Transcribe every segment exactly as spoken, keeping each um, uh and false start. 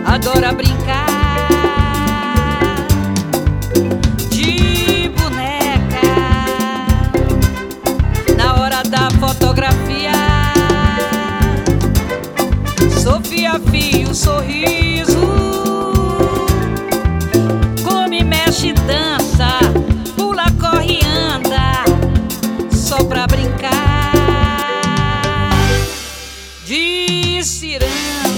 adora brincar de boneca. Na hora da fotografia, Sofia afia o sorriso, come, mexe, dança, pula, corre e anda, só pra brincar de ciranda.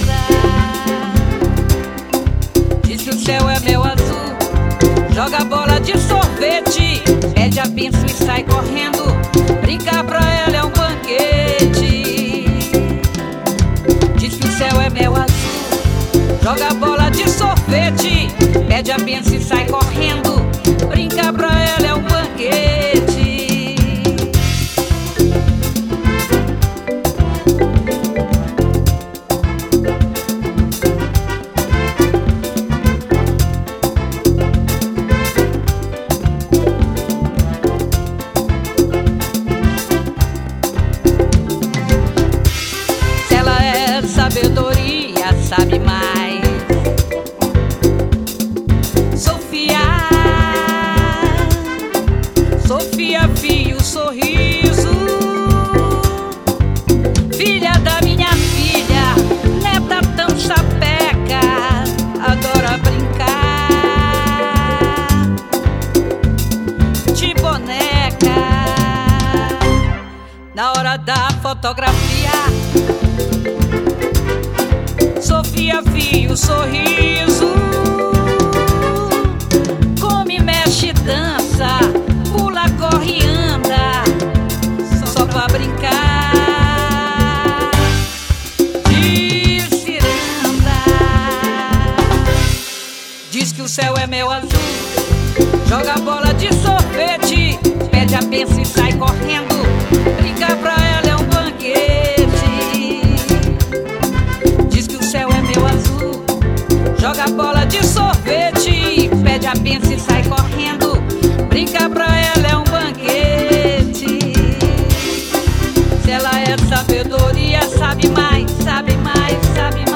Diz que o céu é meu azul, joga bola de sorvete, pede a benção e sai correndo, brincar pra ela é um banquete. Diz que o céu é meu azul, joga bola de sorvete, pede a benção e sai correndo, brincar pra ela é um banquete. Sabedoria, sabe mais. Sofia, Sofia afia o sorriso, filha da minha filha, neta tão sapeca, adora brincar de boneca. Na hora da fotografia, Sofia afia o sorriso, come, mexe, dança, pula, corre e anda, só pra brincar de ciranda. Diz que o céu é meu azul, joga bola de sorvete, pede a benção e sai correndo, brincar pra ela é um banquete. Joga bola de sorvete, pede a benção e sai correndo, brincar pra ela é um banquete. Se ela é sabedoria, sabe mais, sabe mais, sabe mais.